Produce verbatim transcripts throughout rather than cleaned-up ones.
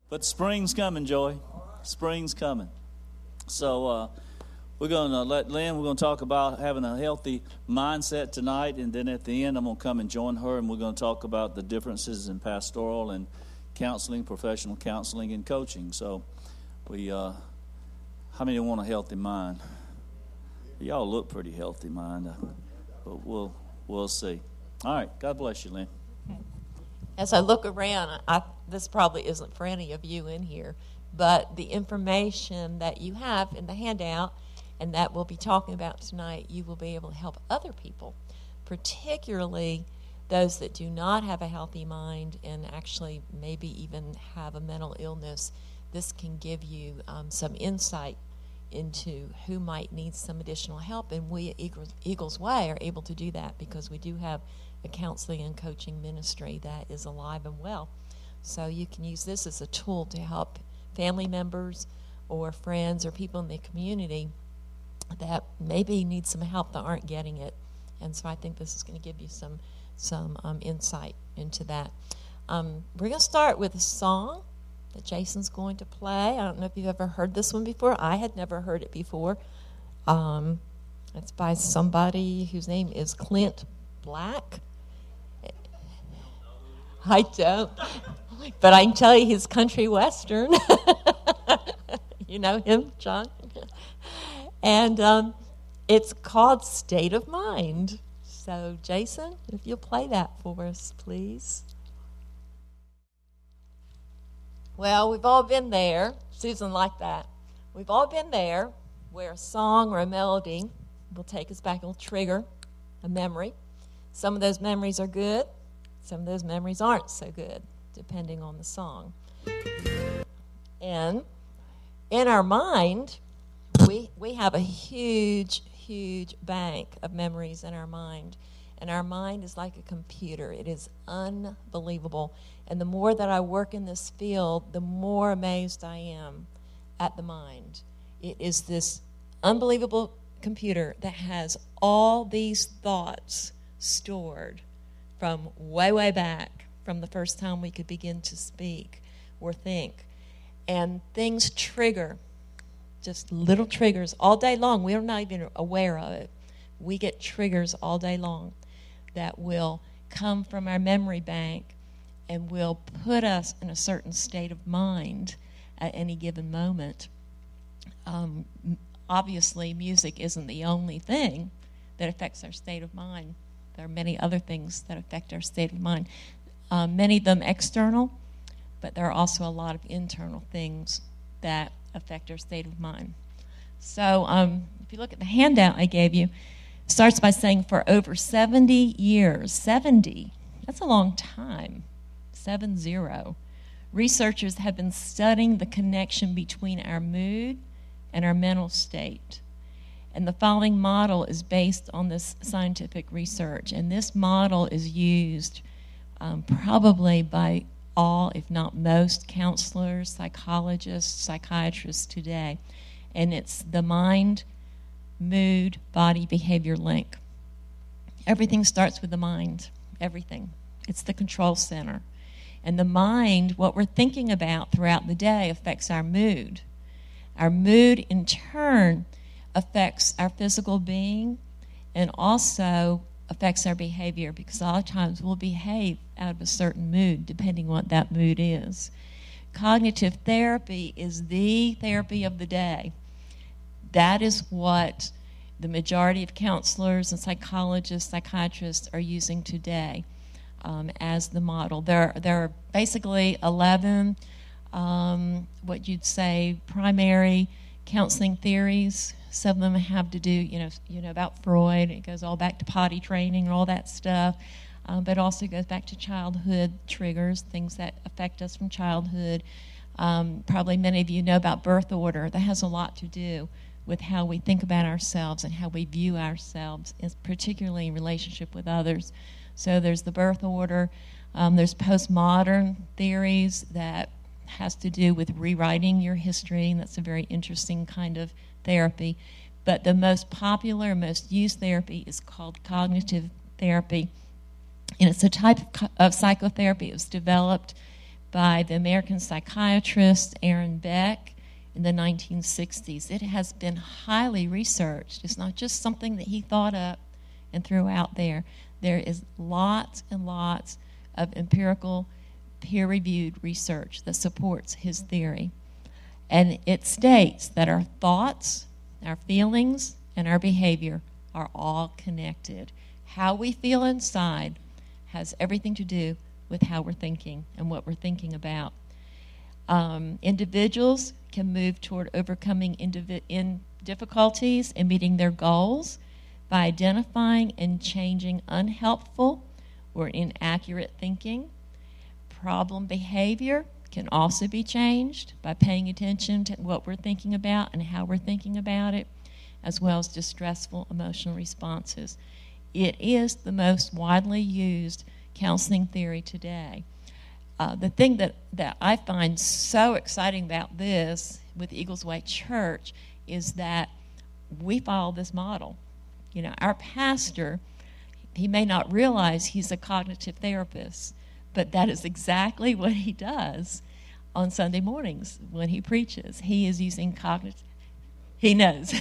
But spring's coming, Joy. Spring's coming. So uh, we're going to let Lynn, we're going to talk about having a healthy mindset tonight. And then at the end, I'm going to come and join her. And we're going to talk about the differences in pastoral and counseling, professional counseling, and coaching. So we, uh, how many want a healthy mind? Y'all look pretty healthy, mind. But we'll, we'll see. All right. God bless you, Lynn. As I look around, I, this probably isn't for any of you in here, but the information that you have in the handout and that we'll be talking about tonight, you will be able to help other people, particularly those that do not have a healthy mind and actually maybe even have a mental illness. This can give you um, some insight into who might need some additional help, and we at Eagles, Eagles Way are able to do that because we do have a counseling and coaching ministry that is alive and well. So you can use this as a tool to help family members or friends or people in the community that maybe need some help that aren't getting it. And so I think this is going to give you some some um, insight into that. Um, we're going to start with a song that Jason's going to play. I don't know if you've ever heard this one before. I had never heard it before. Um, it's by somebody whose name is Clint Black. I don't, but I can tell you he's country western. You know him, John? And um, it's called State of Mind. So, Jason, if you'll play that for us, please. Well, we've all been there. Susan liked that. We've all been there where a song or a melody will take us back, it'll trigger a memory. Some of those memories are good. Some of those memories aren't so good, depending on the song. And in our mind, we we have a huge, huge bank of memories in our mind. And our mind is like a computer. It is unbelievable. And the more that I work in this field, the more amazed I am at the mind. It is this unbelievable computer that has all these thoughts stored from way, way back, from the first time we could begin to speak or think. And things trigger, just little triggers all day long. We're not even aware of it. We get triggers all day long that will come from our memory bank and will put us in a certain state of mind at any given moment. Um, obviously, music isn't the only thing that affects our state of mind. There are many other things that affect our state of mind. Um, many of them external, but there are also a lot of internal things that affect our state of mind. So um, if you look at the handout I gave you, it starts by saying for over seventy years, seventy, that's a long time, seven zero, researchers have been studying the connection between our mood and our mental state. And the following model is based on this scientific research. And this model is used um, probably by all, if not most, counselors, psychologists, psychiatrists today. And it's the mind, mood, body, behavior link. Everything starts with the mind, everything. It's the control center. And the mind, what we're thinking about throughout the day, affects our mood. Our mood, in turn, affects our physical being and also affects our behavior, because a lot of times we'll behave out of a certain mood depending what that mood is. Cognitive therapy is the therapy of the day. That is what the majority of counselors and psychologists, psychiatrists are using today um, as the model. There, there are basically eleven, um, what you'd say, primary counseling theories. Some of them have to do, you know, you know about Freud. It goes all back to potty training and all that stuff. Um, but it also goes back to childhood triggers, things that affect us from childhood. Um, probably many of you know about birth order. That has a lot to do with how we think about ourselves and how we view ourselves, particularly in relationship with others. So there's the birth order. Um, there's postmodern theories that has to do with rewriting your history, and that's a very interesting kind of therapy. But the most popular, most used therapy is called cognitive therapy. And it's a type of psychotherapy. It was developed by the American psychiatrist Aaron Beck in the nineteen sixties. It has been highly researched. It's not just something that he thought up and threw out there. There is lots and lots of empirical, peer-reviewed research that supports his theory. And it states that our thoughts, our feelings, and our behavior are all connected. How we feel inside has everything to do with how we're thinking and what we're thinking about. Um, individuals can move toward overcoming indivi- in difficulties and meeting their goals by identifying and changing unhelpful or inaccurate thinking. Problem behavior can also be changed by paying attention to what we're thinking about and how we're thinking about it, as well as distressful emotional responses. It is the most widely used counseling theory today. Uh, the thing that, that I find so exciting about this with Eagles Way Church is that we follow this model. You know, our pastor, he may not realize he's a cognitive therapist, but that is exactly what he does on Sunday mornings when he preaches. He is using cognitive, he knows.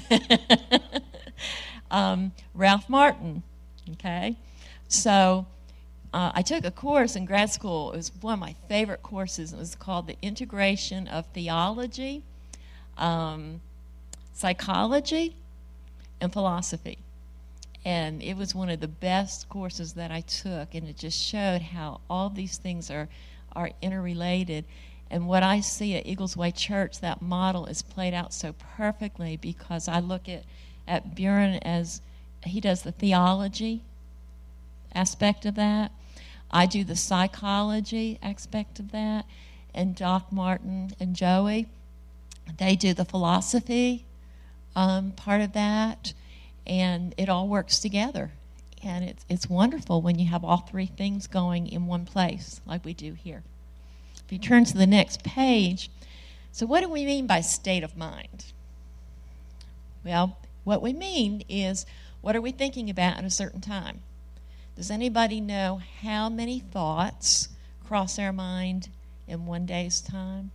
um, Ralph Martin, okay? So uh, I took a course in grad school. It was one of my favorite courses. It was called The Integration of Theology, um, Psychology, and Philosophy. And it was one of the best courses that I took, and it just showed how all these things are, are interrelated. And what I see at Eagles Way Church, that model is played out so perfectly, because I look at, at Buren as he does the theology aspect of that. I do the psychology aspect of that. And Doc Martin and Joey, they do the philosophy um, part of that. And it all works together. And it's, it's wonderful when you have all three things going in one place, like we do here. If you turn to the next page, so what do we mean by state of mind? Well, what we mean is, what are we thinking about at a certain time? Does anybody know how many thoughts cross our mind in one day's time?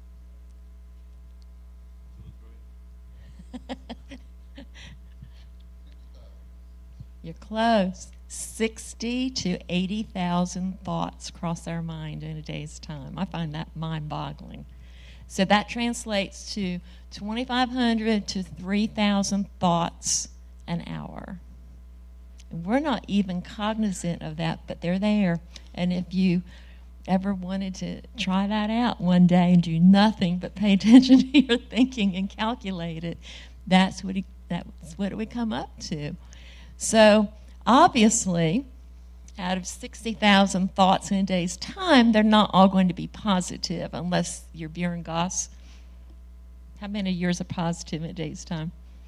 You're close. sixty to eighty thousand thoughts cross our mind in a day's time. I find that mind-boggling. So that translates to twenty-five hundred to three thousand thoughts an hour. And we're not even cognizant of that, but they're there. And if you ever wanted to try that out one day and do nothing but pay attention to your thinking and calculate it, that's what, he, that's what we come up to. So, obviously, out of sixty thousand thoughts in a day's time, they're not all going to be positive, unless you're Buren Goss. How many years are positive in a day's time?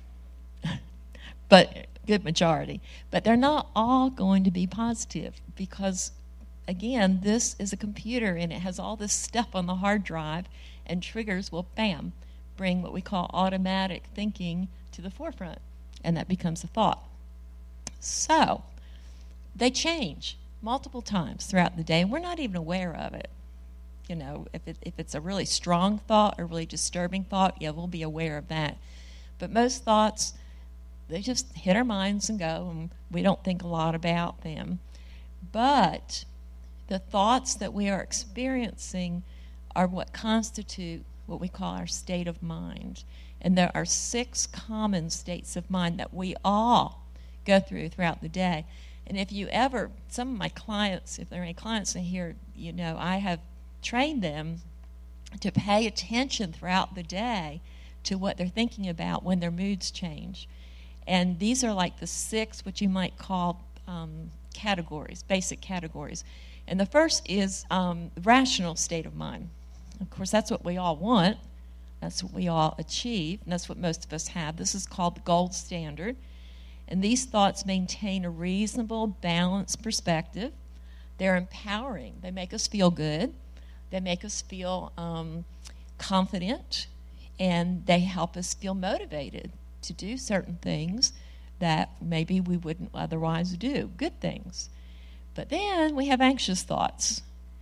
But good majority. But they're not all going to be positive, because, again, this is a computer, and it has all this stuff on the hard drive, and triggers will, bam, bring what we call automatic thinking to the forefront, and that becomes a thought. So, they change multiple times throughout the day, and we're not even aware of it. You know, if, it, if it's a really strong thought or really disturbing thought, yeah, we'll be aware of that. But most thoughts, they just hit our minds and go, and we don't think a lot about them. But the thoughts that we are experiencing are what constitute what we call our state of mind. And there are six common states of mind that we all go through throughout the day. And if you ever, some of my clients, if there are any clients in here, you know, I have trained them to pay attention throughout the day to what they're thinking about when their moods change. And these are like the six, what you might call um, categories, basic categories. And the first is um, rational state of mind. Of course, that's what we all want. That's what we all achieve, and that's what most of us have. This is called the gold standard. And these thoughts maintain a reasonable, balanced perspective. They're empowering. They make us feel good. They make us feel um, confident, and they help us feel motivated to do certain things that maybe we wouldn't otherwise do, good things. But then we have anxious thoughts.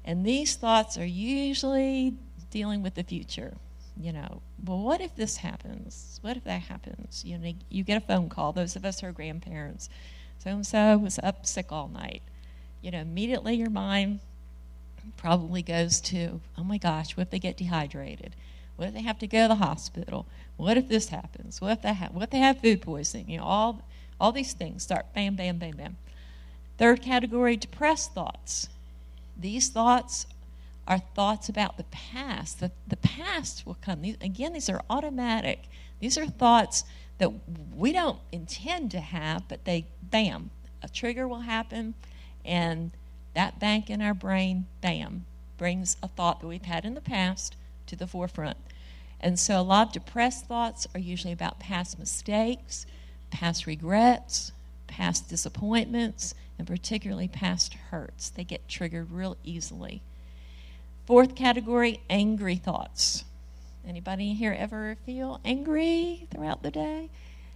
And these thoughts are usually dealing with the future. You know, well, what if this happens? What if that happens? You know, you get a phone call. Those of us who are grandparents, so-and-so was up sick all night. You know, immediately your mind probably goes to, oh my gosh, what if they get dehydrated? What if they have to go to the hospital? What if this happens? What if that ha- what if they have food poisoning? You know, all all these things start bam, bam, bam, bam. Third category, depressed thoughts. These thoughts are thoughts about the past. The, the past will come. These, again, these are automatic. These are thoughts that we don't intend to have, but they, bam, a trigger will happen, and that bank in our brain, bam, brings a thought that we've had in the past to the forefront. And so a lot of depressed thoughts are usually about past mistakes, past regrets, past disappointments, and particularly past hurts. They get triggered real easily. Fourth category, angry thoughts. Anybody here ever feel angry throughout the day?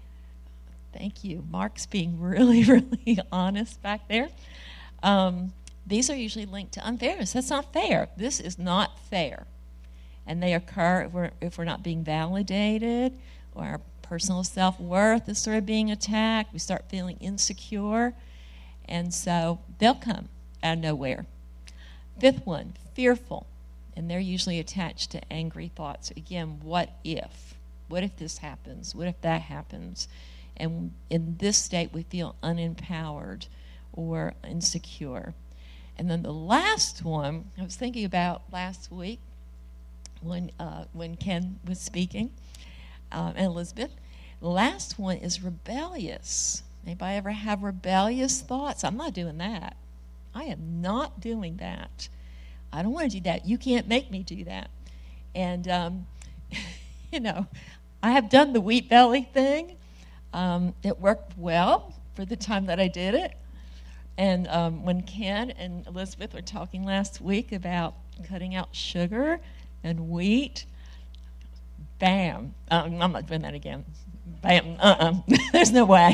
Thank you. Mark's being really, really honest back there. Um, these are usually linked to unfairness. That's not fair. This is not fair. And they occur if we're, if we're not being validated, or our personal self-worth is sort of being attacked. We start feeling insecure. And so they'll come out of nowhere. Fifth one, fearful. And they're usually attached to angry thoughts. Again, what if? What if this happens? What if that happens? And in this state, we feel unempowered or insecure. And then the last one, I was thinking about last week when uh, when Ken was speaking, uh, and Elizabeth. The last one is rebellious. Anybody ever have rebellious thoughts? I'm not doing that. I am not doing that. I don't want to do that. You can't make me do that. And, um, you know, I have done the wheat belly thing. Um, it worked well for the time that I did it. And um, when Ken and Elizabeth were talking last week about cutting out sugar and wheat, bam. Um, I'm not doing that again. Bam. Uh-uh. There's no way.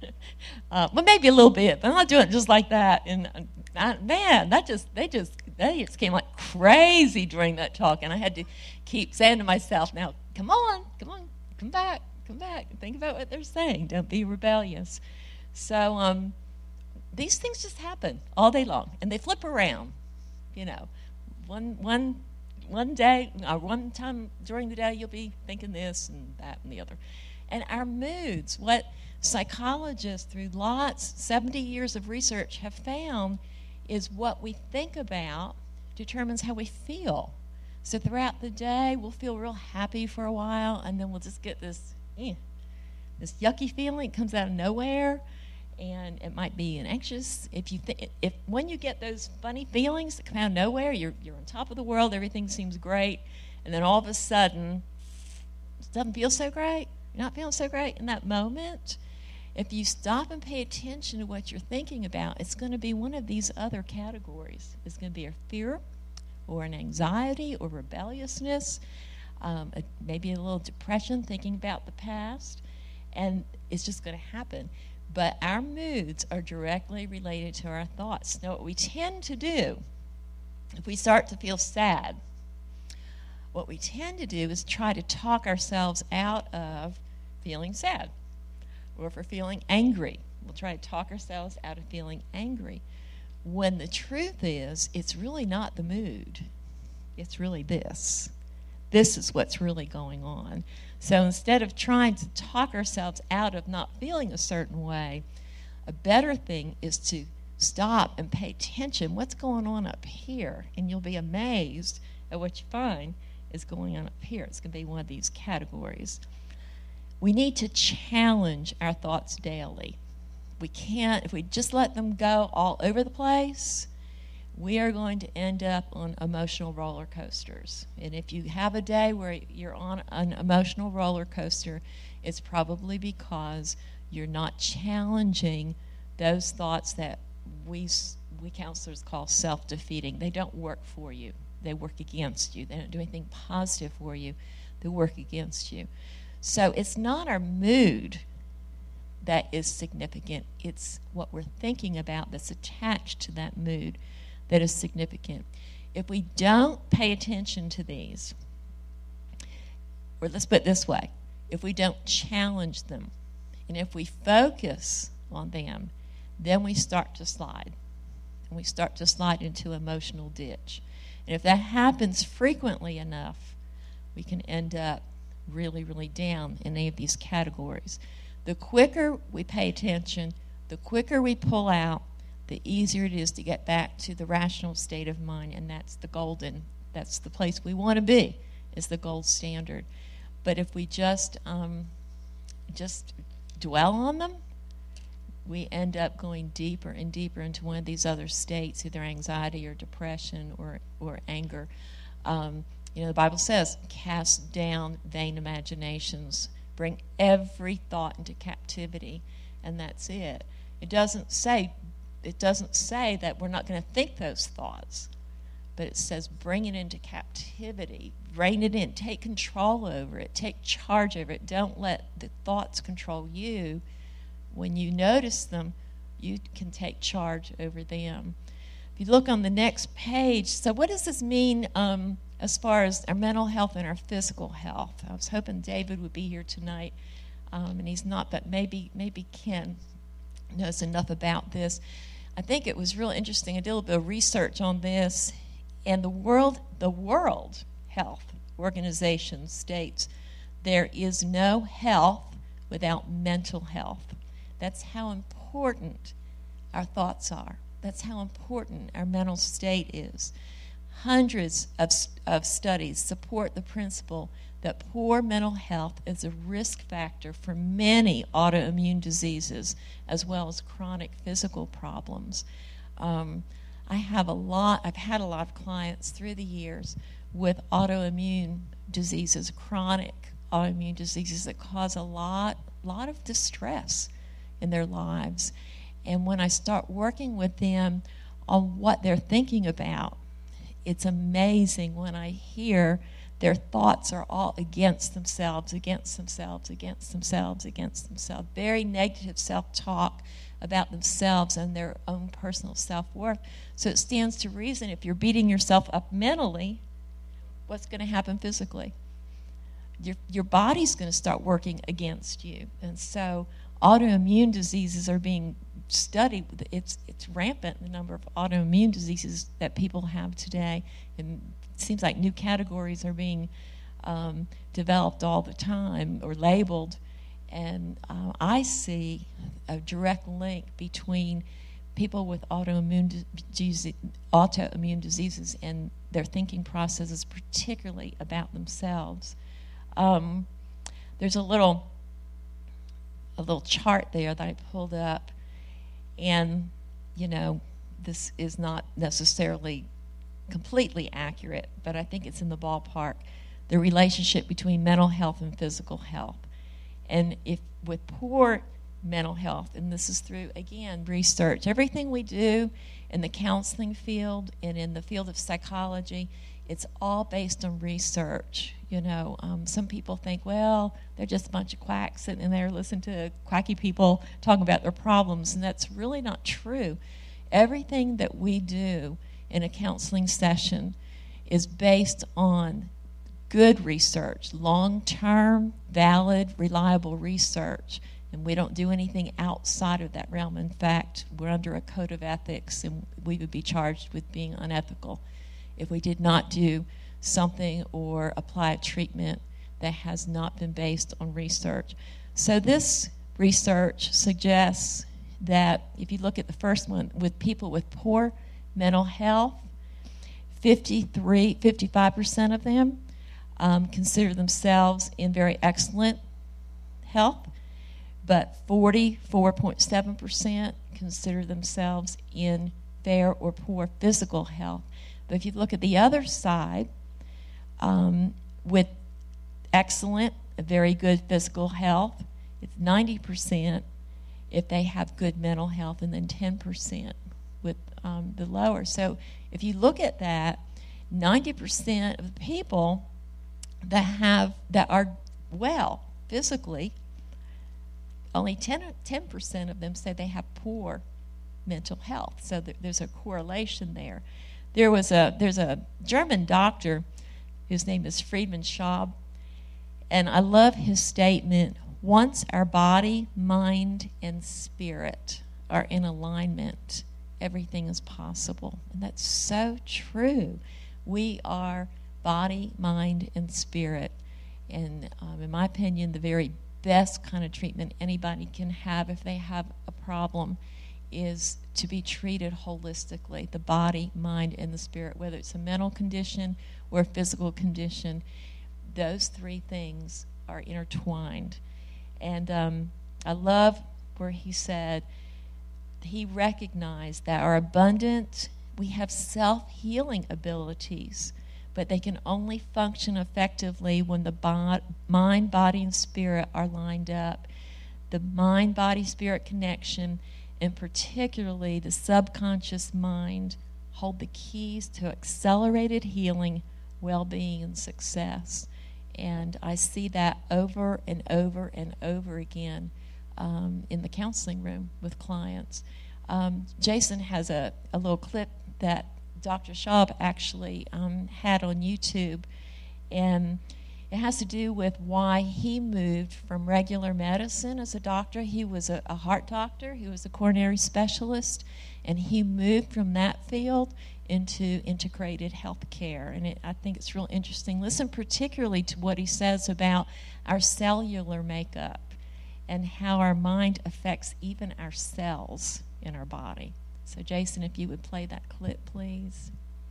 uh, well, maybe a little bit, but I'm not doing it just like that. And I, man, that just they just they just came like crazy during that talk, and I had to keep saying to myself, "Now, come on, come on, come back, come back. Think about what they're saying. Don't be rebellious." So um, these things just happen all day long, and they flip around. You know, one one. One day, or one time during the day, you'll be thinking this and that and the other. And our moods, what psychologists through lots, seventy years of research have found is what we think about determines how we feel. So throughout the day, we'll feel real happy for a while, and then we'll just get this, eh, this yucky feeling. It comes out of nowhere. And it might be an anxious. If you think, if when you get those funny feelings that come out of nowhere, you're you're on top of the world, everything seems great, and then all of a sudden, it doesn't feel so great. You're not feeling so great in that moment. If you stop and pay attention to what you're thinking about, it's going to be one of these other categories. It's going to be a fear, or an anxiety, or rebelliousness, um, a, maybe a little depression, thinking about the past, and it's just going to happen. But our moods are directly related to our thoughts. Now, what we tend to do, if we start to feel sad, what we tend to do is try to talk ourselves out of feeling sad. Or if we're feeling angry, we'll try to talk ourselves out of feeling angry. When the truth is, it's really not the mood. It's really this. This is what's really going on. So instead of trying to talk ourselves out of not feeling a certain way, a better thing is to stop and pay attention. What's going on up here? And you'll be amazed at what you find is going on up here. It's going to be one of these categories. We need to challenge our thoughts daily. We can't, if we just let them go all over the place, we are going to end up on emotional roller coasters. And if you have a day where you're on an emotional roller coaster, it's probably because you're not challenging those thoughts that we we counselors call self-defeating. They don't work for you. They work against you. They don't do anything positive for you. They work against you. So it's not our mood that is significant. It's what we're thinking about that's attached to that mood that is significant. if we don't pay attention to these, or let's put it this way, if we don't challenge them, and if we focus on them, then we start to slide. And we start to slide into emotional ditch. And if that happens frequently enough, we can end up really, really down in any of these categories. The quicker we pay attention, the quicker we pull out, the easier it is to get back to the rational state of mind, and that's the golden, that's the place we want to be, is the gold standard. But if we just um, just dwell on them, we end up going deeper and deeper into one of these other states, either anxiety or depression or, or anger. Um, you know, the Bible says, cast down vain imaginations, bring every thought into captivity, and that's it. It doesn't say, it doesn't say that we're not going to think those thoughts, but it says bring it into captivity, rein it in, take control over it, take charge over it. Don't let the thoughts control you. When you notice them, you can take charge over them. If you look on the next page, so what does this mean um, as far as our mental health and our physical health? I was hoping David would be here tonight, um, and he's not, but maybe maybe Ken knows enough about this. I think it was really interesting. I did a little bit of research on this, and the world, the World Health Organization states there is no health without mental health. That's how important our thoughts are. That's how important our mental state is. Hundreds of, of studies support the principle that poor mental health is a risk factor for many autoimmune diseases as well as chronic physical problems. Um, I have a lot, I've had a lot of clients through the years with autoimmune diseases, chronic autoimmune diseases that cause a lot, lot of distress in their lives. And when I start working with them on what they're thinking about, it's amazing when I hear their thoughts are all against themselves, against themselves, against themselves, against themselves. Very negative self-talk about themselves and their own personal self-worth. So it stands to reason if you're beating yourself up mentally, what's going to happen physically? Your, your body's going to start working against you. And so autoimmune diseases are being studied. It's, it's rampant, the number of autoimmune diseases that people have today. And it seems like new categories are being um, developed all the time or labeled. And uh, I see a direct link between people with autoimmune, disease, autoimmune diseases and their thinking processes, particularly about themselves. Um, there's a little, a little chart there that I pulled up, and you know, this is not necessarily completely accurate, but I think it's in the ballpark. The relationship between mental health and physical health. And if with poor mental health, and this is through, again, research, everything we do in the counseling field and in the field of psychology, it's all based on research. You know, um, some people think, well, they're just a bunch of quacks sitting there listening to quacky people talking about their problems, and that's really not true. Everything that we do in a counseling session is based on good research, long-term, valid, reliable research, and we don't do anything outside of that realm. In fact, we're under a code of ethics, and we would be charged with being unethical if we did not do something or apply a treatment that has not been based on research. So this research suggests that if you look at the first one, with people with poor mental health, fifty-three, fifty-five percent of them um, consider themselves in very excellent health, but forty-four point seven percent consider themselves in fair or poor physical health. But if you look at the other side, um, with excellent, very good physical health, it's ninety percent if they have good mental health, and then ten percent with um, the lower. So if you look at that, ninety percent of the people that have that are well physically, only ten percent of them say they have poor mental health. So there's a correlation there. There was a there's a German doctor whose name is Friedman Schaub, and I love his statement: once our body, mind, and spirit are in alignment, everything is possible. And that's so true. We are body, mind, and spirit. And um, in my opinion, the very best kind of treatment anybody can have if they have a problem is to be treated holistically, the body, mind, and the spirit, whether it's a mental condition or a physical condition. Those three things are intertwined. And um, I love where he said he recognized that our abundant, we have self-healing abilities, but they can only function effectively when the bo- mind, body, and spirit are lined up. The mind, body, spirit connection, and particularly the subconscious mind, hold the keys to accelerated healing, well-being, and success. And I see that over and over and over again um, in the counseling room with clients. Um, Jason has a, a little clip that Doctor Schaub actually um, had on YouTube, and it has to do with why he moved from regular medicine as a doctor. He was a, a heart doctor, he was a coronary specialist, and he moved from that field into integrated health care. And it, I think it's real interesting. Listen particularly to what he says about our cellular makeup and how our mind affects even our cells in our body. So Jason, if you would play that clip, please.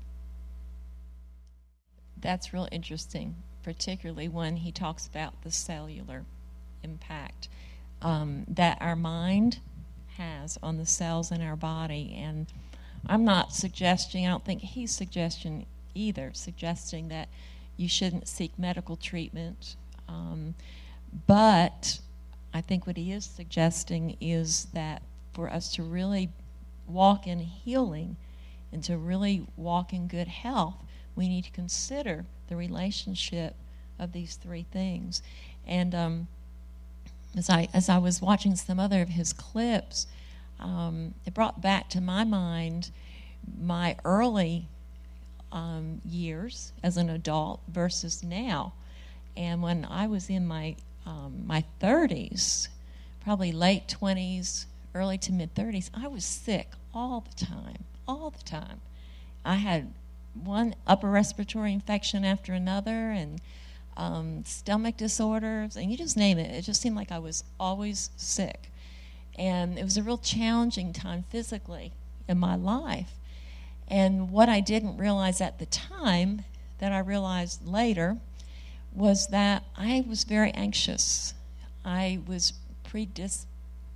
That's real interesting, particularly when he talks about the cellular impact um, that our mind has on the cells in our body. And I'm not suggesting, I don't think he's suggesting either, suggesting that you shouldn't seek medical treatment. Um, but I think what he is suggesting is that for us to really walk in healing and to really walk in good health, we need to consider the relationship of these three things. And um, as I as I was watching some other of his clips, um, it brought back to my mind my early um, years as an adult versus now. And when I was in my um, my thirties, probably late twenties, early to mid thirties, I was sick all the time, all the time. I had one upper respiratory infection after another, and um, stomach disorders, and you just name it. It just seemed like I was always sick. And it was a real challenging time physically in my life. And what I didn't realize at the time, that I realized later, was that I was very anxious. I was predis-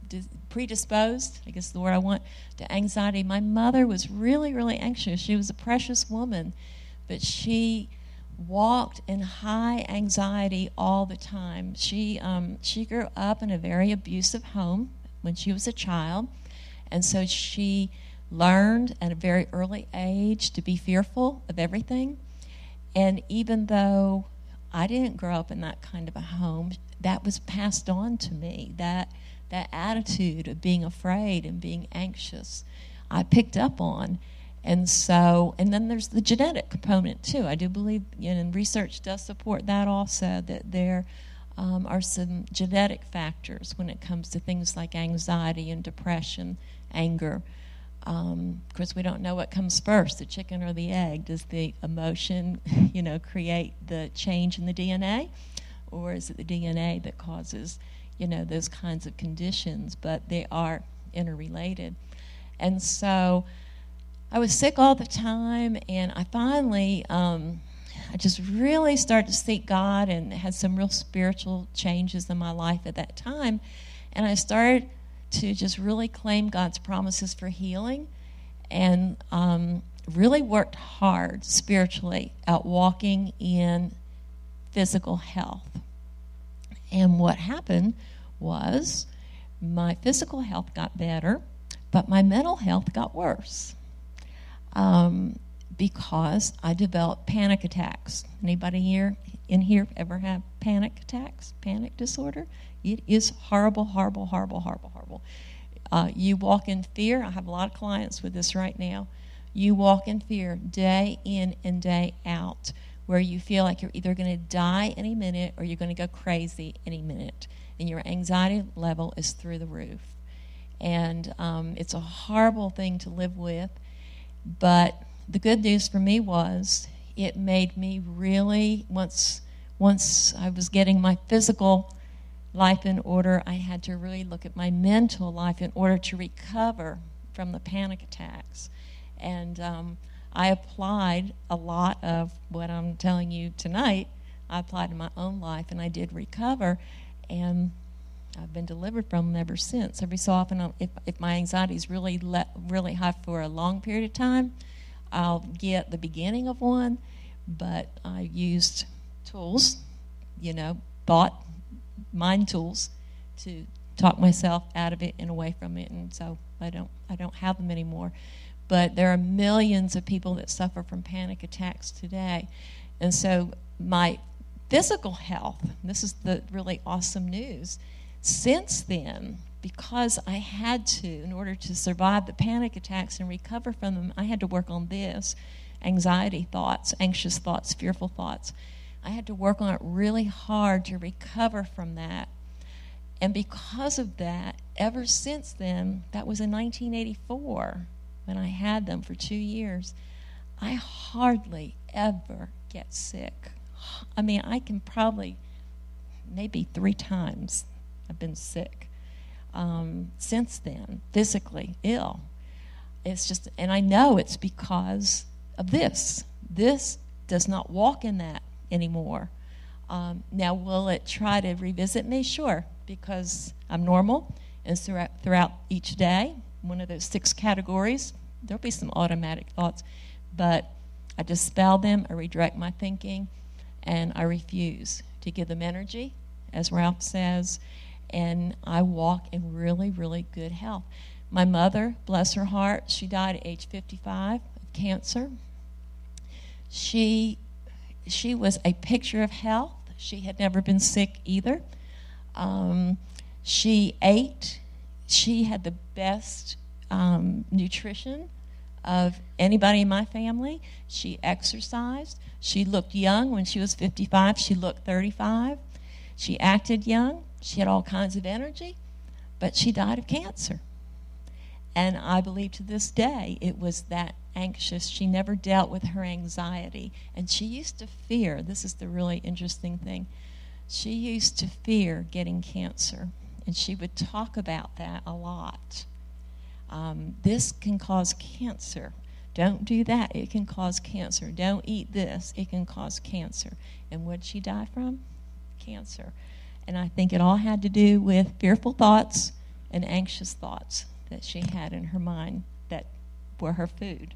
predisposed, I guess the word I want, to anxiety. My mother was really, really anxious. She was a precious woman, but she walked in high anxiety all the time. She um, she grew up in a very abusive home when she was a child, and so she learned at a very early age to be fearful of everything. And even though I didn't grow up in that kind of a home, that was passed on to me, that that attitude of being afraid and being anxious, I picked up on. And so, and then there's the genetic component too. I do believe, you know, and research does support that also, that there um, are some genetic factors when it comes to things like anxiety and depression, anger. Um, of course, we don't know what comes first, the chicken or the egg. Does the emotion, you know, create the change in the D N A? Or is it the D N A that causes, you know, those kinds of conditions? But they are interrelated. And so I was sick all the time, and I finally, um, I just really started to seek God and had some real spiritual changes in my life at that time. And I started to just really claim God's promises for healing, and um, really worked hard spiritually at walking in physical health. And what happened was my physical health got better, but my mental health got worse. Um, because I developed panic attacks. Anybody here in here ever have panic attacks, panic disorder? It is horrible, horrible, horrible, horrible, horrible. Uh, you walk in fear. I have a lot of clients with this right now. You walk in fear day in and day out, where you feel like you're either going to die any minute or you're going to go crazy any minute. And your anxiety level is through the roof. And um, it's a horrible thing to live with. But the good news for me was it made me really, once, once I was getting my physical life in order, I had to really look at my mental life in order to recover from the panic attacks. And um, I applied a lot of what I'm telling you tonight. I applied in my own life, and I did recover, and I've been delivered from them ever since. Every so often, if, if my anxiety is really, le- really high for a long period of time, I'll get the beginning of one, but I used tools, you know, thought, mind tools, to talk myself out of it and away from it, and so I don't, I don't have them anymore. But there are millions of people that suffer from panic attacks today. And so my physical health, this is the really awesome news, since then, because I had to, in order to survive the panic attacks and recover from them, I had to work on this, anxiety thoughts, anxious thoughts, fearful thoughts. I had to work on it really hard to recover from that. And because of that, ever since then, that was in nineteen eighty-four, when I had them for two years, I hardly ever get sick. I mean, I can probably, maybe three times I've been sick um, since then, physically ill. It's just, and I know it's because of this. This does not walk in that anymore. Um, now, will it try to revisit me? Sure, because I'm normal, and throughout, throughout each day, one of those six categories, there'll be some automatic thoughts, but I dispel them, I redirect my thinking, and I refuse to give them energy, as Ralph says, and I walk in really, really good health. My mother, bless her heart, she died at age fifty-five of cancer. She, she was a picture of health. She had never been sick either. Um, she ate. She had the best um, nutrition of anybody in my family. She exercised. She looked young when she was fifty-five. She looked thirty-five. She acted young. She had all kinds of energy, but she died of cancer. And I believe to this day it was that anxious. She never dealt with her anxiety. And she used to fear, this is the really interesting thing, she used to fear getting cancer. And she would talk about that a lot. Um, this can cause cancer. Don't do that. It can cause cancer. Don't eat this. It can cause cancer. And what did she die from? Cancer. And I think it all had to do with fearful thoughts and anxious thoughts that she had in her mind that were her food.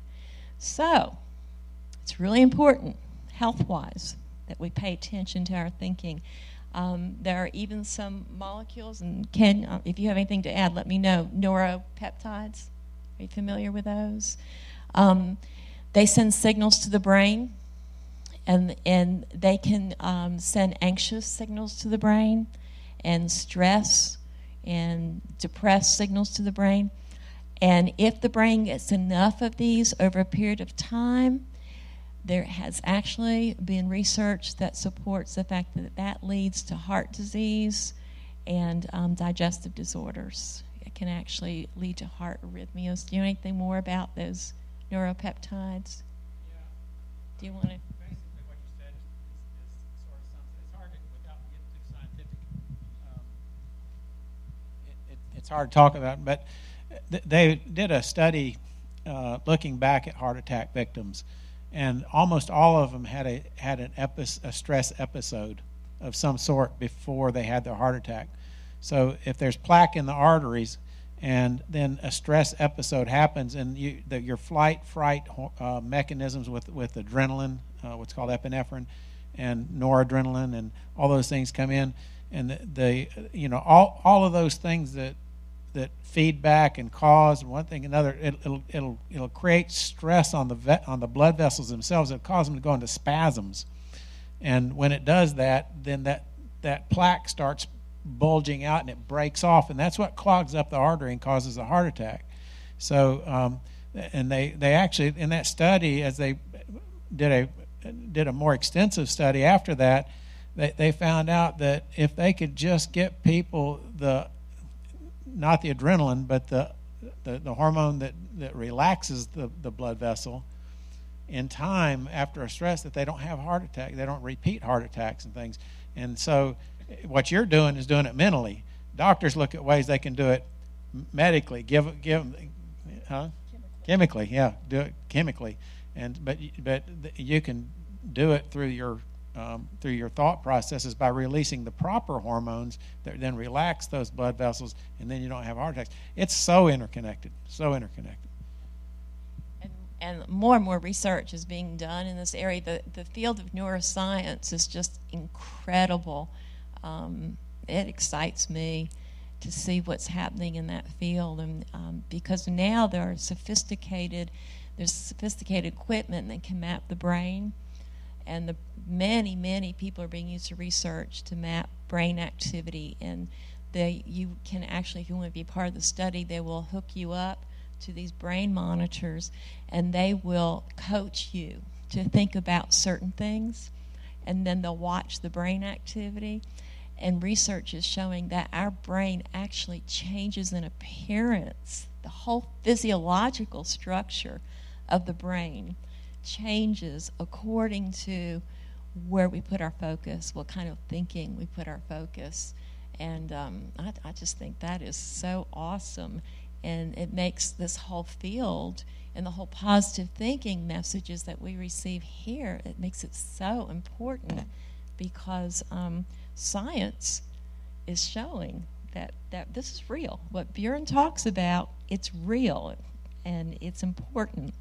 So it's really important, health-wise, that we pay attention to our thinking. Um, there are even some molecules, and Ken, uh, if you have anything to add, let me know. Neuropeptides, are you familiar with those? Um, they send signals to the brain, and and they can um, send anxious signals to the brain, and stress and depressed signals to the brain. And if the brain gets enough of these over a period of time, there has actually been research that supports the fact that that leads to heart disease and um, digestive disorders. It can actually lead to heart arrhythmias. Do you know anything more about those neuropeptides? Yeah. Do you want to? Basically, what you said is, is, is sort of something. It's hard to, without getting too scientific. Um, it, it, it's hard to talk about, but th- they did a study uh, looking back at heart attack victims. And almost all of them had a had an epi- a stress episode of some sort before they had their heart attack. So if there's plaque in the arteries, and then a stress episode happens, and you, the, your flight fright uh, mechanisms with with adrenaline, uh, what's called epinephrine, and noradrenaline, and all those things come in, and the, the you know all all of those things that that feedback and cause one thing another, it, it'll it'll it'll create stress on the ve- on the blood vessels themselves. It'll cause them to go into spasms, and when it does that, then that that plaque starts bulging out and it breaks off, and that's what clogs up the artery and causes a heart attack. So um, and they, they actually, in that study, as they did a did a more extensive study after that, they, they found out that if they could just get people the, not the adrenaline, but the the, the hormone that, that relaxes the, the blood vessel, in time after a stress, that they don't have heart attack, they don't repeat heart attacks and things. And so what you're doing is doing it mentally. Doctors look at ways they can do it medically, give give huh? Chemically, yeah, do it chemically. And but but you can do it through your um, through your thought processes by releasing the proper hormones that then relax those blood vessels, and then you don't have heart attacks. It's so interconnected, so interconnected. And, and more and more research is being done in this area. The the field of neuroscience is just incredible. Um, it excites me to see what's happening in that field, and um, because now there are sophisticated. There's sophisticated equipment that can map the brain, and the many, many people are being used to research to map brain activity. And they, you can actually, if you want to be part of the study, they will hook you up to these brain monitors, and they will coach you to think about certain things, and then they'll watch the brain activity. And research is showing that our brain actually changes in appearance. The whole physiological structure of the brain changes according to where we put our focus, what kind of thinking we put our focus. And um, I, I just think that is so awesome. And it makes this whole field and the whole positive thinking messages that we receive here, it makes it so important, because um, science is showing that, that this is real. What Bjorn talks about, it's real, and it's important.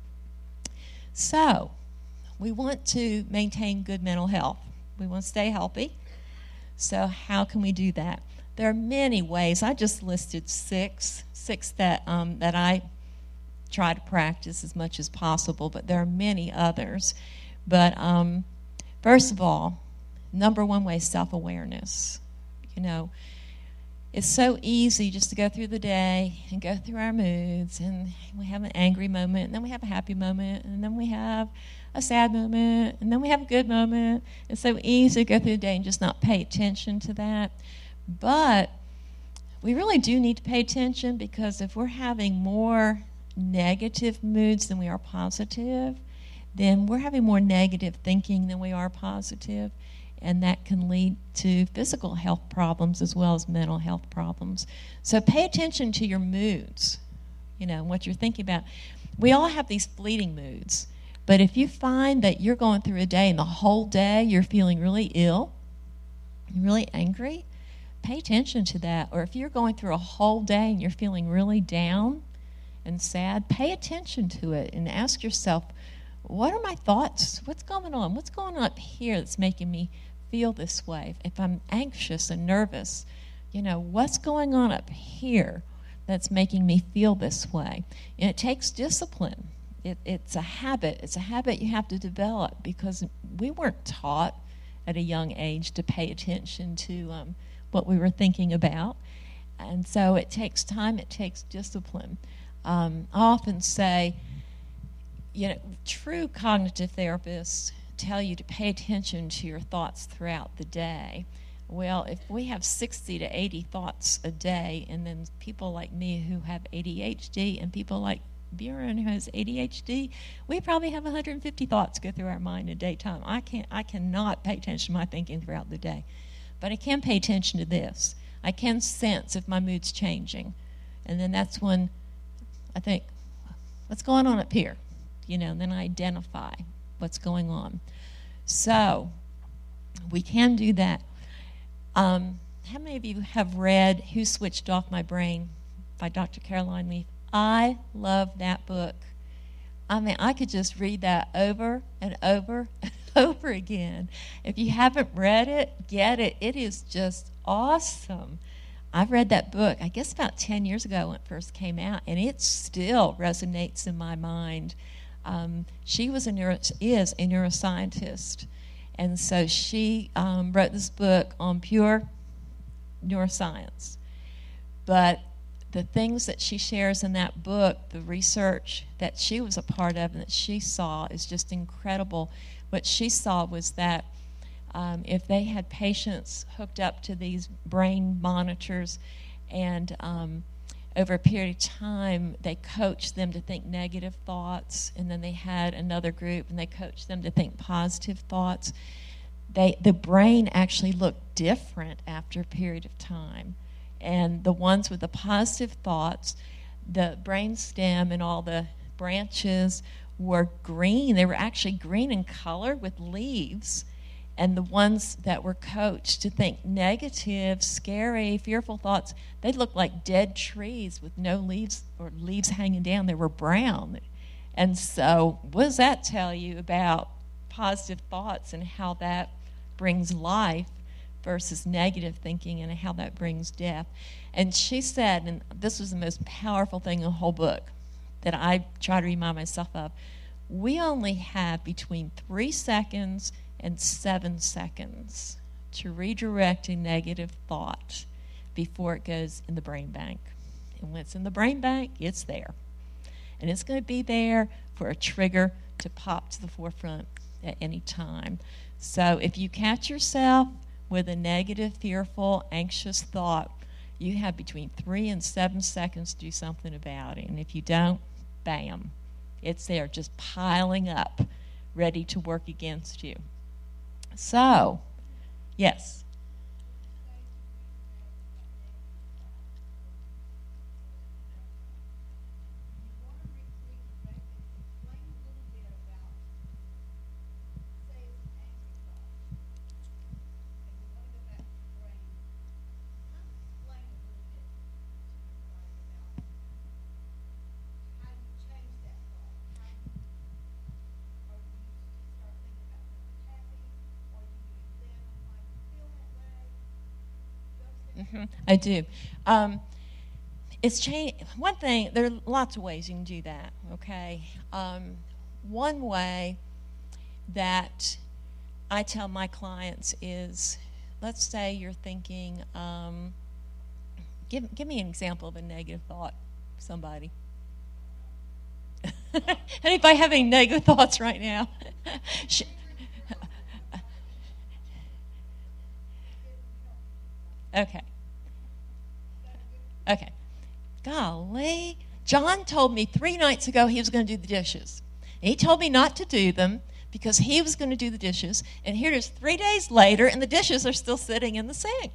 So, we want to maintain good mental health. We want to stay healthy. So how can we do that? There are many ways. I just listed six, six that um, that I try to practice as much as possible, but there are many others. But um, first of all, number one way is self-awareness. You know, it's so easy just to go through the day and go through our moods, and we have an angry moment, and then we have a happy moment, and then we have a sad moment, and then we have a good moment. It's so easy to go through the day and just not pay attention to that. But we really do need to pay attention, because if we're having more negative moods than we are positive, then we're having more negative thinking than we are positive. And that can lead to physical health problems as well as mental health problems. So pay attention to your moods, you know, what you're thinking about. We all have these fleeting moods. But if you find that you're going through a day and the whole day you're feeling really ill, really angry, pay attention to that. Or if you're going through a whole day and you're feeling really down and sad, pay attention to it and ask yourself, what are my thoughts? What's going on? What's going on up here that's making me feel this way? If I'm anxious and nervous, you know, what's going on up here that's making me feel this way? And it takes discipline. It, it's a habit. It's a habit you have to develop, because we weren't taught at a young age to pay attention to um, what we were thinking about. And so it takes time. It takes discipline. Um, I often say, you know, true cognitive therapists tell you to pay attention to your thoughts throughout the day. Well, if we have sixty to eighty thoughts a day, and then people like me who have A D H D and people like Bjorn who has A D H D, we probably have one hundred fifty thoughts go through our mind in a daytime. I can't, I cannot pay attention to my thinking throughout the day. But I can pay attention to this. I can sense if my mood's changing. And then that's when I think, what's going on up here? You know, and then I identify what's going on. So we can do that. Um, how many of you have read Who Switched Off My Brain by Doctor Caroline Leaf? I love that book. I mean, I could just read that over and over and over again. If you haven't read it, get it. It is just awesome. I've read that book, I guess about ten years ago when it first came out, and it still resonates in my mind. Um, she was a neuro, is a neuroscientist, and so she um, wrote this book on pure neuroscience. But the things that she shares in that book, the research that she was a part of and that she saw is just incredible. What she saw was that um, if they had patients hooked up to these brain monitors and um, over a period of time, they coached them to think negative thoughts, and then they had another group and they coached them to think positive thoughts. They, the brain actually looked different after a period of time. And the ones with the positive thoughts, the brain stem and all the branches were green. They were actually green in color with leaves. And the ones that were coached to think negative, scary, fearful thoughts, they looked like dead trees with no leaves or leaves hanging down. They were brown. And so what does that tell you about positive thoughts and how that brings life versus negative thinking and how that brings death? And she said, and this was the most powerful thing in the whole book that I try to remind myself of, we only have between three seconds and seven seconds to redirect a negative thought before it goes in the brain bank. And when it's in the brain bank, it's there. And it's going to be there for a trigger to pop to the forefront at any time. So if you catch yourself with a negative, fearful, anxious thought, you have between three and seven seconds to do something about it. And if you don't, bam, it's there just piling up, ready to work against you. So, yes. Mm-hmm. I do. Um, it's change. One thing, there are lots of ways you can do that, okay? Um, one way that I tell my clients is, let's say you're thinking, um, give, give me an example of a negative thought, somebody. Anybody have any negative thoughts right now? Okay. Okay. Golly. John told me three nights ago he was going to do the dishes. And he told me not to do them because he was going to do the dishes. And here it is three days later, and the dishes are still sitting in the sink.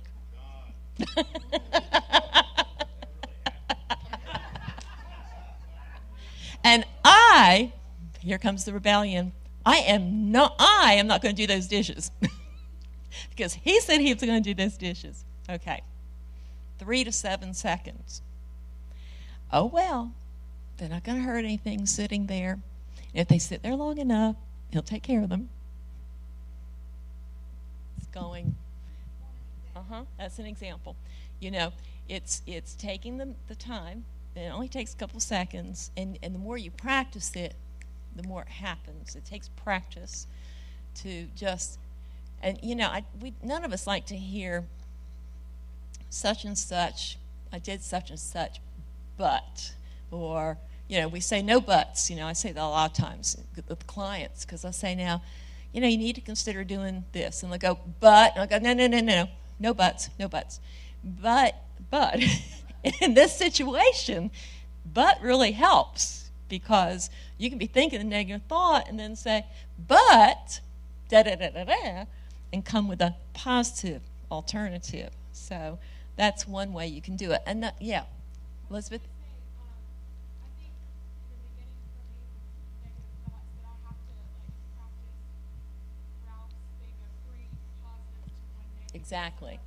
And I, here comes the rebellion, I am not, I am not going to do those dishes. Because he said he was going to do those dishes. Okay. Three to seven seconds. Oh, well, they're not going to hurt anything sitting there. If they sit there long enough, he'll take care of them. It's going. Uh-huh. That's an example. You know, it's it's taking the, the time. It only takes a couple seconds. And, and the more you practice it, the more it happens. It takes practice to just, and, you know, I, we none of us like to hear such and such, I did such and such, but, or, you know, we say no buts. You know, I say that a lot of times with clients because I say now, you know, you need to consider doing this. And they'll go, but, and I'll go, no, no, no, no, no buts, no buts. But, but, in this situation, but really helps because you can be thinking a negative thought and then say, but, da-da-da-da-da, and come with a positive alternative. So that's one way you can do it. And that, yeah, Elizabeth? Exactly.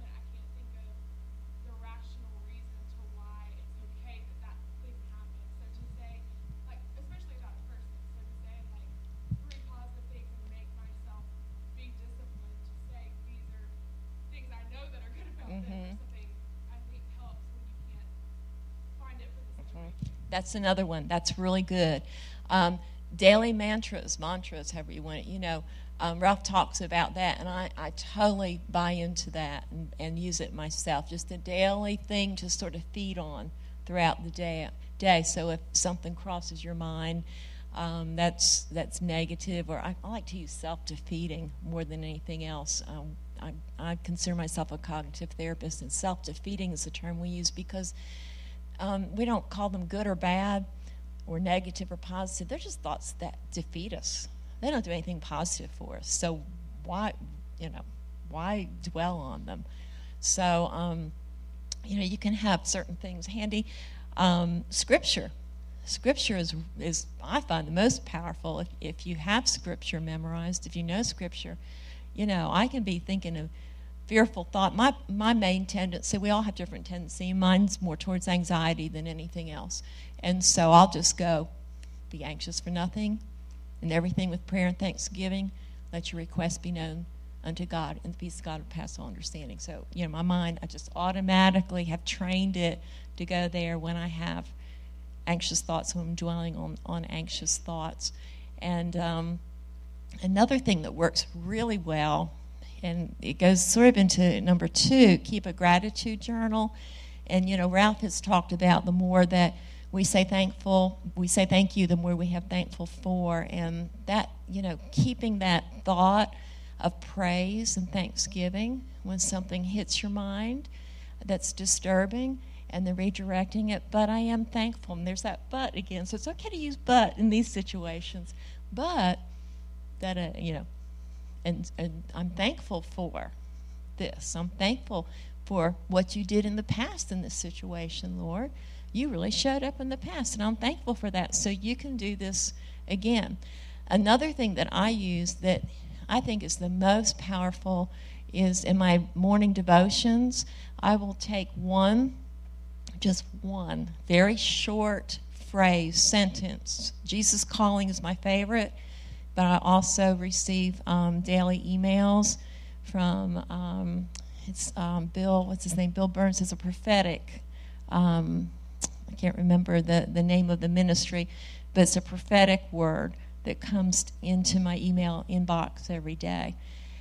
That's another one. That's really good. Um, daily mantras, mantras, however you want it. You know, Um, Ralph talks about that, and I, I totally buy into that and, and use it myself. Just a daily thing to sort of feed on throughout the day. day. So if something crosses your mind um, that's that's negative, or I, I like to use self-defeating more than anything else. Um, I, I consider myself a cognitive therapist, and self-defeating is the term we use because um, we don't call them good or bad or negative or positive. They're just thoughts that defeat us. They don't do anything positive for us. So why, you know, why dwell on them? So, um, you know, you can have certain things handy. Um, scripture. Scripture is, is, I find, the most powerful. If, if you have Scripture memorized, if you know Scripture, you know, I can be thinking of fearful thought. My, my main tendency, we all have different tendency. Mine's more towards anxiety than anything else. And so I'll just go, be anxious for nothing, and everything with prayer and thanksgiving, let your requests be known unto God, and the peace of God will pass all understanding. So, you know, my mind, I just automatically have trained it to go there when I have anxious thoughts, when I'm dwelling on, on anxious thoughts. And um, another thing that works really well, and it goes sort of into number two, keep a gratitude journal. And, you know, Ralph has talked about the more that we say thankful, we say thank you, the more we have thankful for. And that, you know, keeping that thought of praise and thanksgiving when something hits your mind that's disturbing, and then redirecting it. But I am thankful. And there's that but again. So it's okay to use but in these situations. But that, uh, you know, and, and I'm thankful for this. I'm thankful for what you did in the past in this situation, Lord. You really showed up in the past, and I'm thankful for that. So you can do this again. Another thing that I use that I think is the most powerful is in my morning devotions, I will take one, just one, very short phrase, sentence. Jesus Calling is my favorite, but I also receive um, daily emails from, um, it's um, Bill, what's his name? Bill Burns is a prophetic um I can't remember the, the name of the ministry, but it's a prophetic word that comes into my email inbox every day.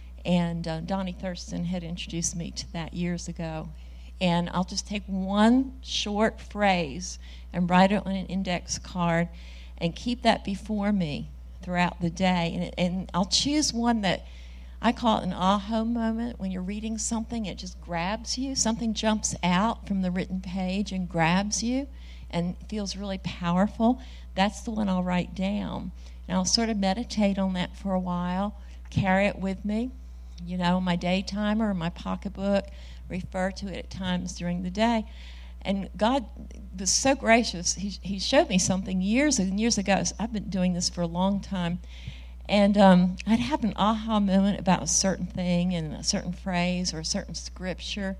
And uh, Donnie Thurston had introduced me to that years ago. And I'll just take one short phrase and write it on an index card and keep that before me throughout the day. And, and I'll choose one that I call it an aha moment. When you're reading something, it just grabs you. Something jumps out from the written page and grabs you and feels really powerful. That's the one I'll write down. And I'll sort of meditate on that for a while, carry it with me, you know, my day timer or my pocketbook, refer to it at times during the day. And God was so gracious. He, he showed me something years and years ago. I've been doing this for a long time. And um, I'd have an aha moment about a certain thing and a certain phrase or a certain scripture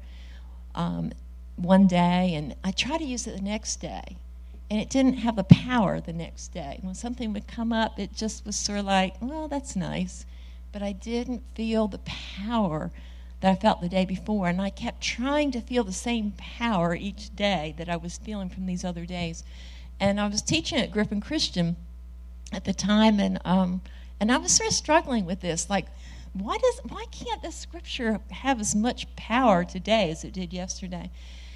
um, one day, and I try to use it the next day. And it didn't have the power the next day. When something would come up, it just was sort of like, well, that's nice. But I didn't feel the power that I felt the day before. And I kept trying to feel the same power each day that I was feeling from these other days. And I was teaching at Griffin Christian at the time, and um, and I was sort of struggling with this. Like, why does why can't this scripture have as much power today as it did yesterday?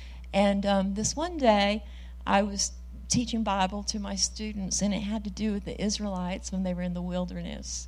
And um, this one day, I was teaching Bible to my students, and it had to do with the Israelites when they were in the wilderness.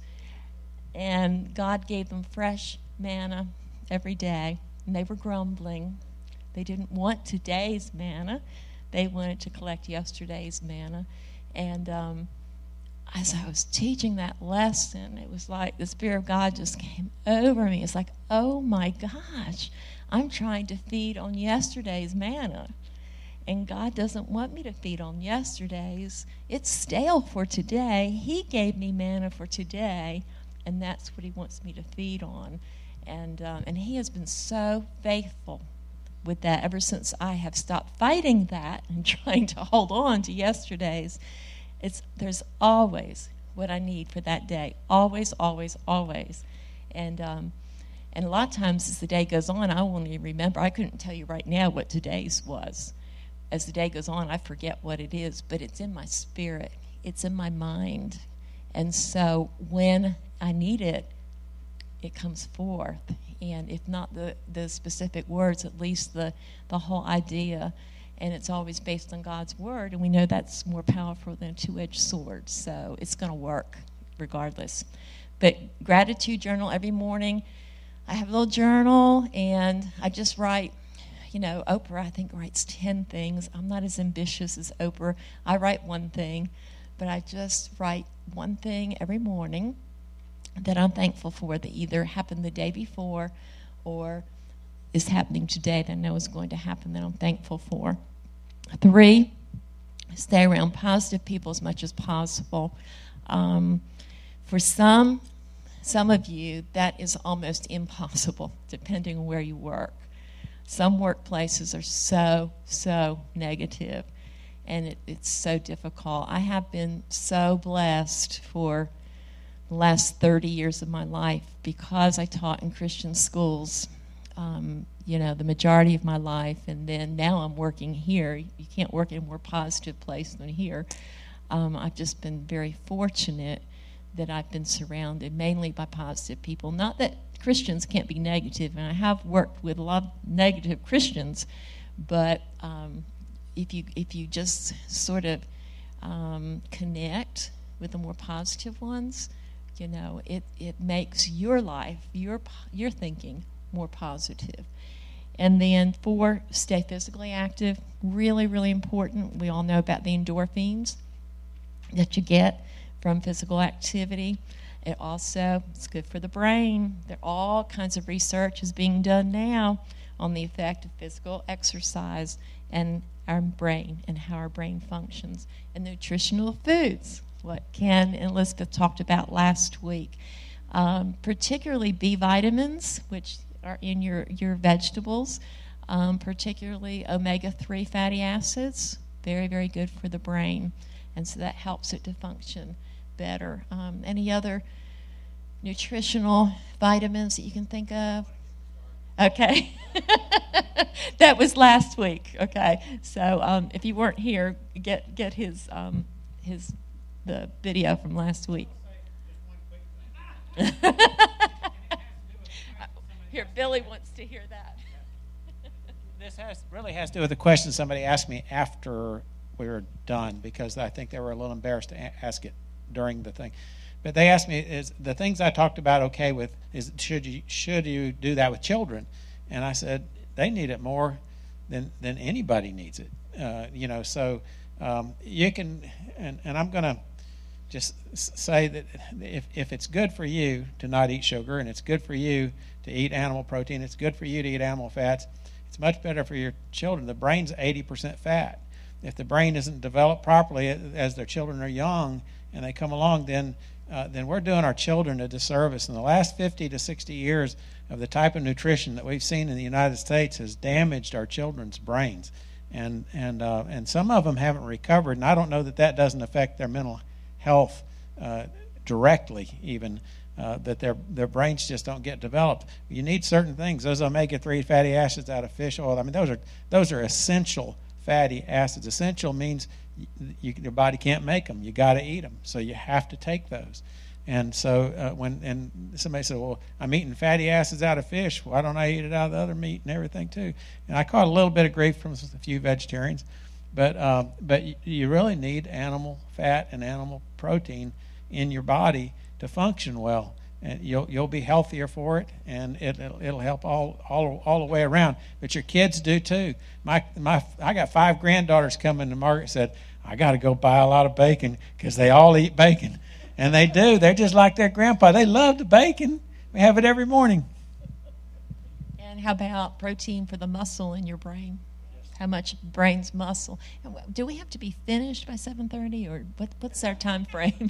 And God gave them fresh manna every day, and they were grumbling. They didn't want today's manna. They wanted to collect yesterday's manna. And um, as I was teaching that lesson, it was like the Spirit of God just came over me. It's like, oh my gosh, I'm trying to feed on yesterday's manna. And God doesn't want me to feed on yesterday's. It's stale for today. He gave me manna for today, and that's what he wants me to feed on. And um, and he has been so faithful with that ever since I have stopped fighting that and trying to hold on to yesterday's. It's there's always what I need for that day. Always, always, always. And um, and a lot of times as the day goes on, I won't even remember. I couldn't tell you right now what today's was. As the day goes on, I forget what it is, but it's in my spirit. It's in my mind. And so when I need it, it comes forth. And if not the, the specific words, at least the, the whole idea. And it's always based on God's word, and we know that's more powerful than a two-edged sword. So it's going to work regardless. But gratitude journal every morning. I have a little journal, and I just write, you know, Oprah, I think, writes ten things. I'm not as ambitious as Oprah. I write one thing, but I just write one thing every morning that I'm thankful for, that either happened the day before or is happening today that I know is going to happen, that I'm thankful for. Three, stay around positive people as much as possible. Um, for some, some of you, that is almost impossible, depending on where you work. Some workplaces are so, so negative, and it, it's so difficult. I have been so blessed for the last thirty years of my life because I taught in Christian schools, um, you know, the majority of my life, and then now I'm working here. You can't work in a more positive place than here. Um, I've just been very fortunate that I've been surrounded mainly by positive people. Not that Christians can't be negative, and I have worked with a lot of negative Christians, but um, if you if you just sort of um, connect with the more positive ones, you know, it, it makes your life, your your thinking more positive. And then four, stay physically active. Really, really important. We all know about the endorphins that you get from physical activity. It also is good for the brain. There are all kinds of research is being done now on the effect of physical exercise and our brain and how our brain functions. And nutritional foods, what Ken and Elizabeth talked about last week, um, particularly B vitamins, which are in your, your vegetables, um, particularly omega three fatty acids, very, very good for the brain. And so that helps it to function better. Um, any other nutritional vitamins that you can think of? Okay. That was last week. Okay. So um, if you weren't here, get get his um, his the video from last week. Here, Billy wants to hear that. This has really has to do with the question somebody asked me after we were done, because I think they were a little embarrassed to a- ask it during the thing. But they asked me, is the things I talked about okay with, is should you should you do that with children? And I said, they need it more than, than anybody needs it. Uh, you know, so um, you can, and, and I'm going to just say that if, if it's good for you to not eat sugar, and it's good for you to eat animal protein, it's good for you to eat animal fats, it's much better for your children. The brain's eighty percent fat. If the brain isn't developed properly as their children are young and they come along, then uh, then we're doing our children a disservice. In the last fifty to sixty years of the type of nutrition that we've seen in the United States has damaged our children's brains. And and uh, and some of them haven't recovered, and I don't know that that doesn't affect their mental health uh, directly even, uh, that their their brains just don't get developed. You need certain things. Those omega three fatty acids out of fish oil, I mean, those are those are essential fatty acids. Essential means you, your body can't make them. You got to eat them, so you have to take those. And so uh, when and somebody said, well, I'm eating fatty acids out of fish, why don't I eat it out of the other meat and everything too? And I caught a little bit of grief from a few vegetarians, but um, but you, you really need animal fat and animal protein in your body to function well, and you'll you'll be healthier for it, and it, it'll, it'll help all all all the way around. But your kids do too. My my I got five granddaughters coming, and Margaret said, I got to go buy a lot of bacon because they all eat bacon. And they do. They're just like their grandpa. They love the bacon. We have it every morning. And how about protein for the muscle in your brain? How much brain's muscle? Do we have to be finished by seven thirty, or what, what's our time frame?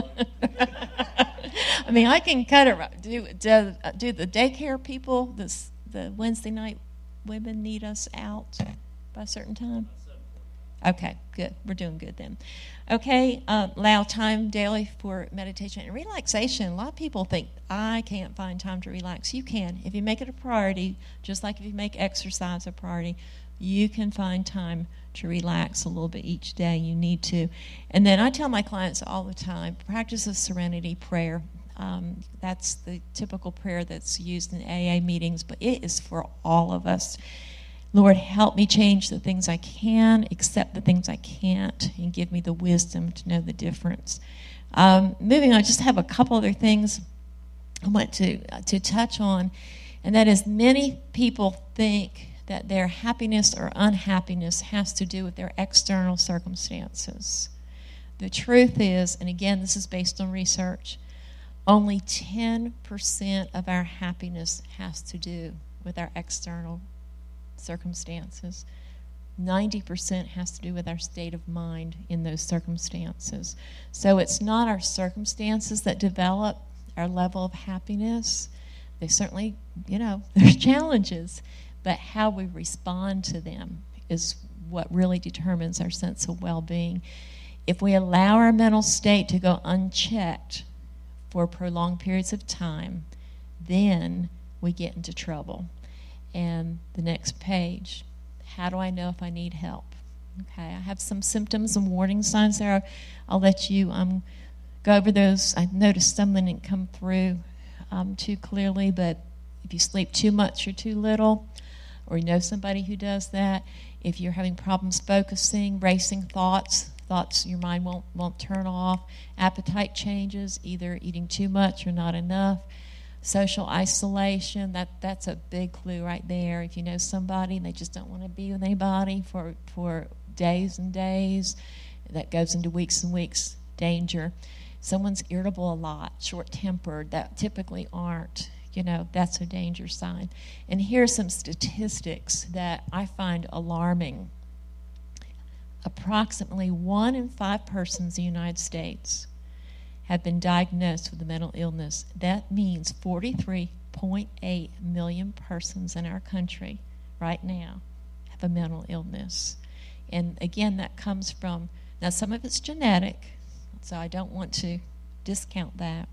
I mean, I can cut it. Do, do, do the daycare people, this, the Wednesday night women, need us out by a certain time? Okay, good. We're doing good then. Okay, uh, allow time daily for meditation and relaxation. A lot of people think, I can't find time to relax. You can. If you make it a priority, just like if you make exercise a priority, you can find time to relax a little bit each day. You need to. And then I tell my clients all the time, practice a serenity prayer. Um, that's the typical prayer that's used in A A meetings, but it is for all of us. Lord, help me change the things I can, accept the things I can't, and give me the wisdom to know the difference. Um, moving on, I just have a couple other things I want to uh, to touch on, and that is many people think that their happiness or unhappiness has to do with their external circumstances. The truth is, and again, this is based on research, only ten percent of our happiness has to do with our external circumstances. ninety percent has to do with our state of mind in those circumstances. So it's not our circumstances that develop our level of happiness. They certainly, you know, there's challenges, but how we respond to them is what really determines our sense of well-being. If we allow our mental state to go unchecked for prolonged periods of time, then we get into trouble. And the next page, how do I know if I need help? Okay, I have some symptoms and warning signs there. I'll let you um, go over those. I noticed some didn't come through um, too clearly, but if you sleep too much or too little, or you know somebody who does that, if you're having problems focusing, racing thoughts, thoughts your mind won't won't turn off, appetite changes, either eating too much or not enough, social isolation, that that's a big clue right there. If you know somebody and they just don't want to be with anybody for, for days and days, that goes into weeks and weeks, danger. Someone's irritable a lot, short-tempered, that typically aren't, you know, that's a danger sign. And here's some statistics that I find alarming. Approximately one in five persons in the United States have been diagnosed with a mental illness. That means forty-three point eight million persons in our country right now have a mental illness. And again, that comes from, now some of it's genetic, so I don't want to discount that,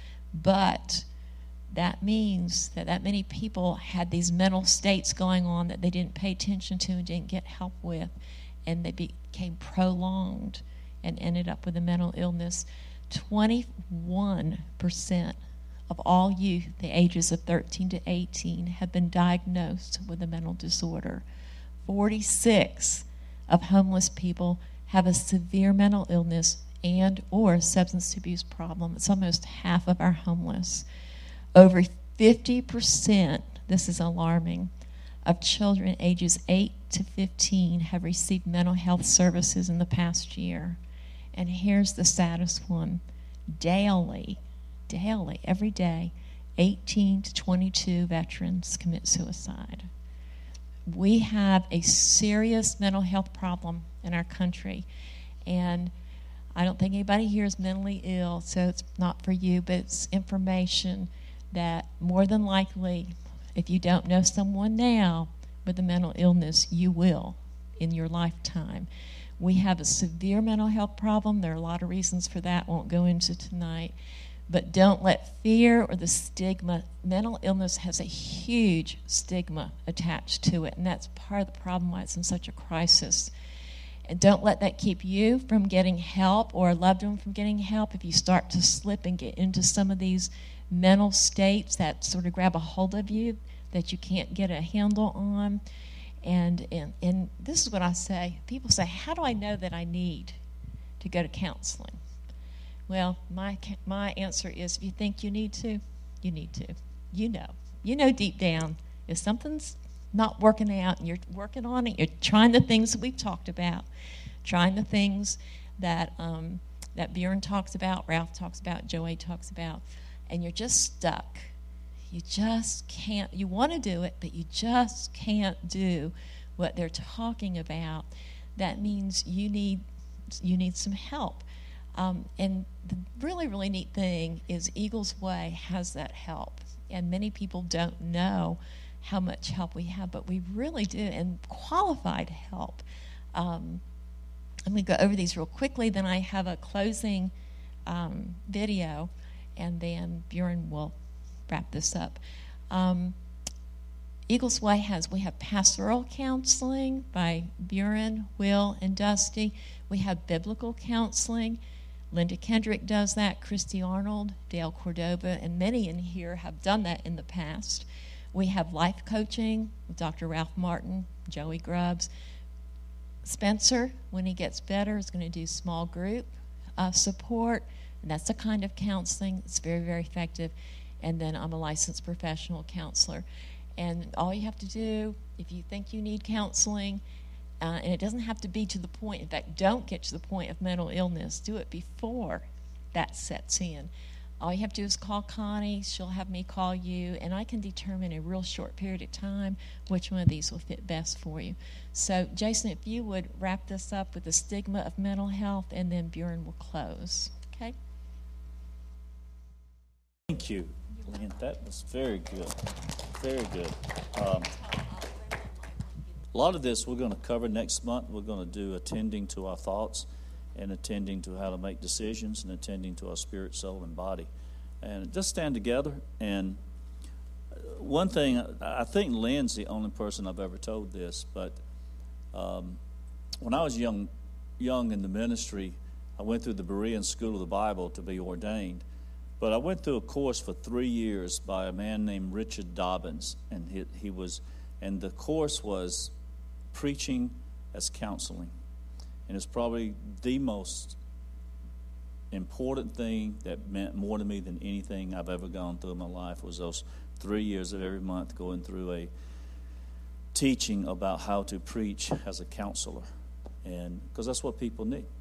but that means that that many people had these mental states going on that they didn't pay attention to and didn't get help with, and they became prolonged and ended up with a mental illness. twenty-one percent of all youth, the ages of thirteen to eighteen, have been diagnosed with a mental disorder. forty-six of homeless people have a severe mental illness and or substance abuse problem. It's almost half of our homeless. Over fifty percent, this is alarming, of children ages eight to fifteen have received mental health services in the past year. And here's the saddest one. Daily, daily, every day, eighteen to twenty-two veterans commit suicide. We have a serious mental health problem in our country. And I don't think anybody here is mentally ill, so it's not for you, but it's information that more than likely, if you don't know someone now with a mental illness, you will in your lifetime. We have a severe mental health problem. There are a lot of reasons for that. Won't go into tonight. But don't let fear or the stigma. Mental illness has a huge stigma attached to it, and that's part of the problem why it's in such a crisis. And don't let that keep you from getting help or a loved one from getting help. If you start to slip and get into some of these mental states that sort of grab a hold of you that you can't get a handle on. And, and and this is what I say. People say, how do I know that I need to go to counseling? Well, my my answer is, if you think you need to, you need to. You know. You know deep down, if something's not working out and you're working on it, you're trying the things that we've talked about, trying the things that um, that Bjorn talks about, Ralph talks about, Joey talks about, and you're just stuck. You just can't, you want to do it, but you just can't do what they're talking about. That means you need you need some help. Um, and the really, really neat thing is Eagles Way has that help. And many people don't know how much help we have, but we really do, and qualified help. Um, I'm going to go over these real quickly, then I have a closing um, video, and then Bjorn will wrap this up. Um, Eagles Way has, we have pastoral counseling by Bjorn, Will, and Dusty. We have biblical counseling, Linda Kendrick does that, Christy Arnold, Dale Cordova, and many in here have done that in the past. We have life coaching with Doctor Ralph Martin, Joey Grubbs. Spencer, when he gets better, is going to do small group uh, support, and that's the kind of counseling. It's very, very effective. And then I'm a licensed professional counselor. And all you have to do, if you think you need counseling, uh, and it doesn't have to be to the point, in fact, don't get to the point of mental illness. Do it before that sets in. All you have to do is call Connie. She'll have me call you, and I can determine in a real short period of time which one of these will fit best for you. So, Jason, if you would wrap this up with the stigma of mental health, and then Bjorn will close. Okay? Thank you, Lynn. That was very good. Very good. Um, a lot of this we're going to cover next month. We're going to do attending to our thoughts and attending to how to make decisions and attending to our spirit, soul, and body. And just stand together. And one thing, I think Lynn's the only person I've ever told this, but um, when I was young, young in the ministry, I went through the Berean School of the Bible to be ordained. But I went through a course for three years by a man named Richard Dobbins, and he, he was, and the course was preaching as counseling, and it's probably the most important thing that meant more to me than anything I've ever gone through in my life was those three years of every month going through a teaching about how to preach as a counselor, and because that's what people need.